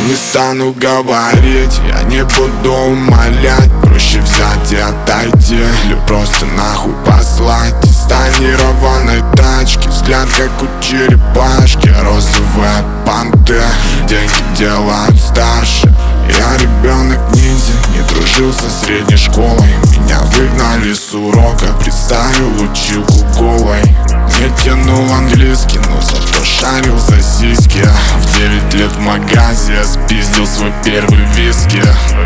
не стану говорить, я не буду умолять. Проще взять и отойти, или просто нахуй послать. Из тонированной тачки взгляд как у черепашки. Розовые понты, деньги делают старше. Я ребенок ниндзя, не дружил со средней школой. Меня выгнали с урока, представил училку голой. Не тянул английский, но зато шарил за сиськи. В 9 лет в магазе я спиздил свой первый виски.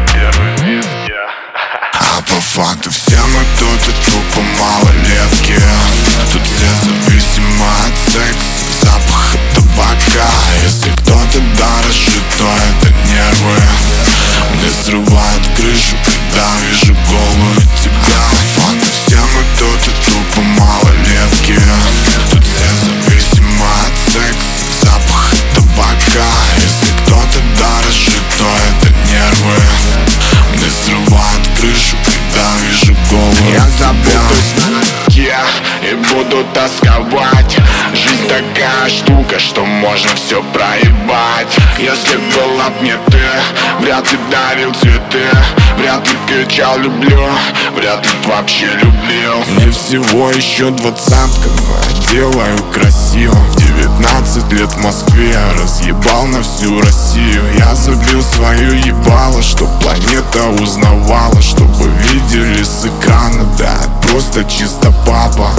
А по факту все мы тут и тупо малолетки. Тут все зависимы от секса, запаха табака. Если кто-то дорожит, то это нервы. Мне срывают крышу, когда вижу голую тебя. По факту все мы тут и тупо малолетки. Тут все зависимы от секса, запаха табака. Если кто-то дорожит, то это нервы. Мне срывают крышу, когда вижу голую. Я забудусь на ноге и буду тосковать. Жизнь такая штука, что можно все проебать. Если была б не ты, вряд ли дарил цветы, вряд ли кричал люблю, вряд ли вообще любил. Мне всего еще 20-ка, но я делаю красиво. В 19 лет в Москве я разъебал на всю Россию. Я забил свою ебало, чтоб планета узнавала, чтобы видели с экрана, да, просто чисто папа.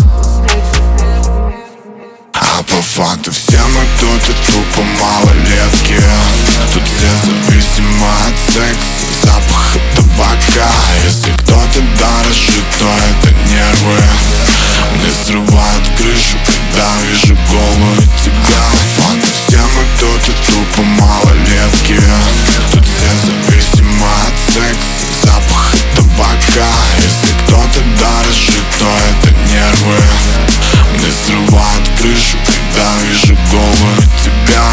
А по факту все мы тут и тупо малолетки. Тут все зависимы от секса, запаха табака. Если кто-то дорожит, то это нервы. Мне срывают крышу, когда вижу голую тебя. По факту все мы тут и тупо малолетки. Тут все зависимы от секса, запаха табака. Если кто-то дорожит, то это нервы. Мне срывают крышу, когда вижу голую тебя.